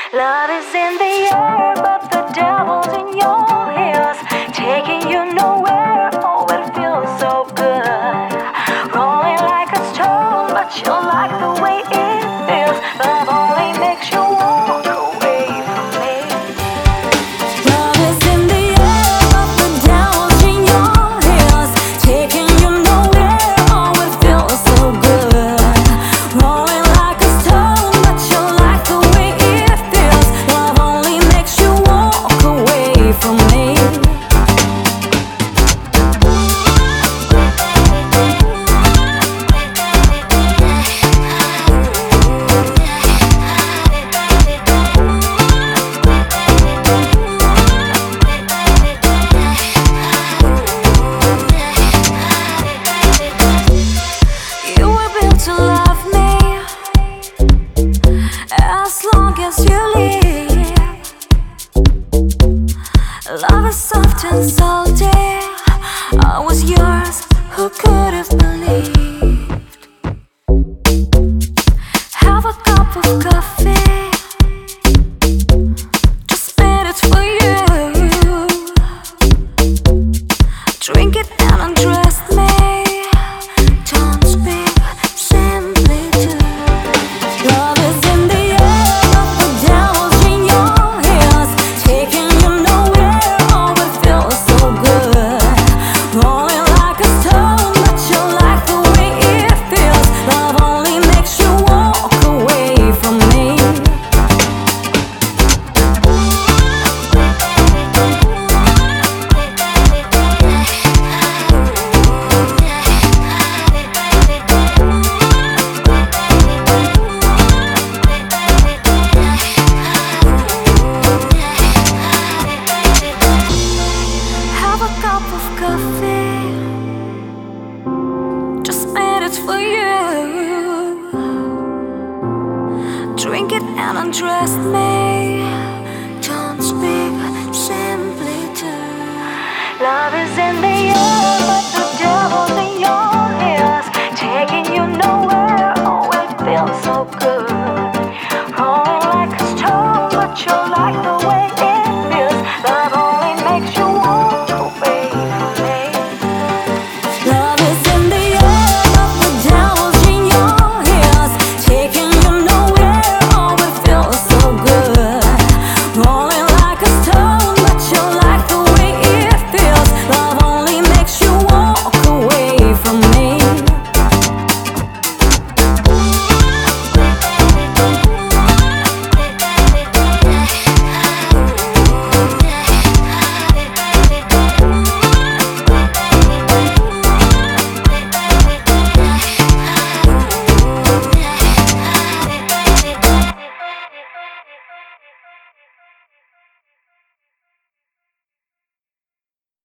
Love is in the air, but the devil's in your ears, taking you nowhere. Oh, it feels so good, rolling like a stone, but you like the way it feels. Love only makes you walk away from me. Love is in the air, but the devil's in your ears, taking you nowhere. Oh, it feels so good, rolling like a stone, but you like the way it feels. Love only makes you walk away from me. You were built to love me as long as you live. Love is soft and salty. I was yours, who could have believed? Have a cup of coffee, just made it for you. Drink it and undress me. Don't speak, simply do. Love is in the air, but the devil's in your ears, taking you nowhere. Oh, it feels so good, rolling like a stone, but you like the way it feels. Love only makes you walk away from me. Have a cup of coffee, just made it for you. Drink it and undress me. Don't speak, simply do. Love is in the